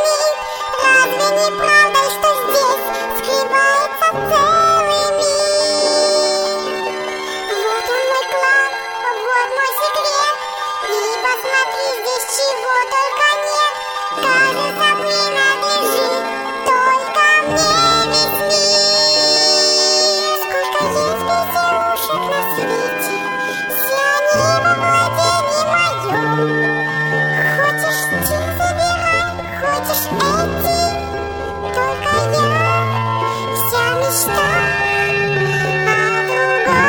гранит. Разве не правда, что здесь скрывается целый мир? Вот он мой клад, вот мой секрет. И посмотри, здесь чего только нет. Кажется, принадлежит только мне весь мир. Сколько есть безделушек на свете, все они во владении моем. Хочешь те забирай, хочешь эти, только я вся мечта о другом.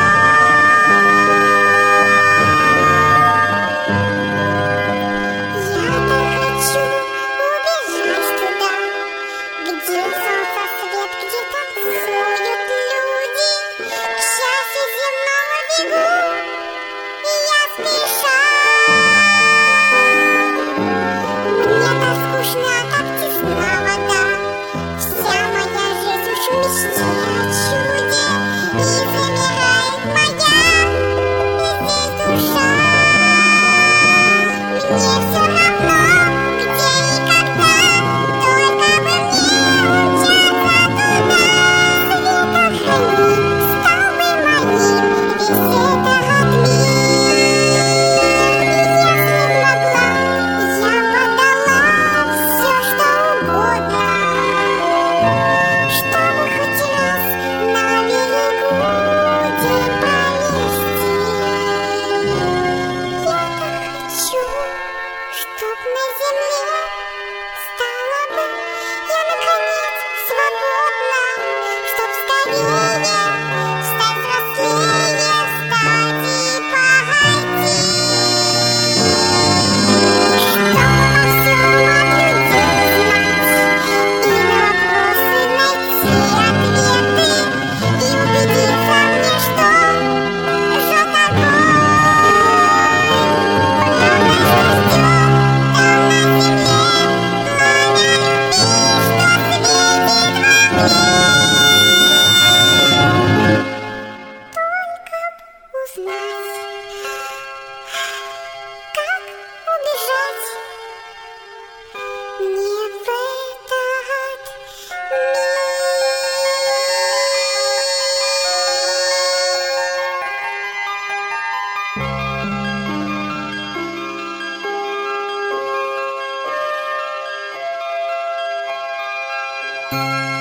Я-то хочу убежать туда, где солнце свет, где танцуют люди. К счастью земному бегу я спеша. Мне-то скучно, так тесна вода. Вся моя жизнь уж в мечте о чуде. И замирает моя здесь душа. Мне все равно, где и когда, только бы мне умчаться туда. Света хранит, стал бы моим весь этот мир. Если б могла, я подала все, что угодно, чтобы хоть раз на берегу день провести. Я-то хочу, чтоб на земле стала бы я наконец свободна, чтоб скорее стать взрослее, встать и пойти. Чтоб во всем от людей узнать и на вопросы найти ответы, и убедиться мне, что жжет огонь. Правда, что ждет там на земле пламя любви, что светит во мне. Только б узнать, как убежать не в этот мир.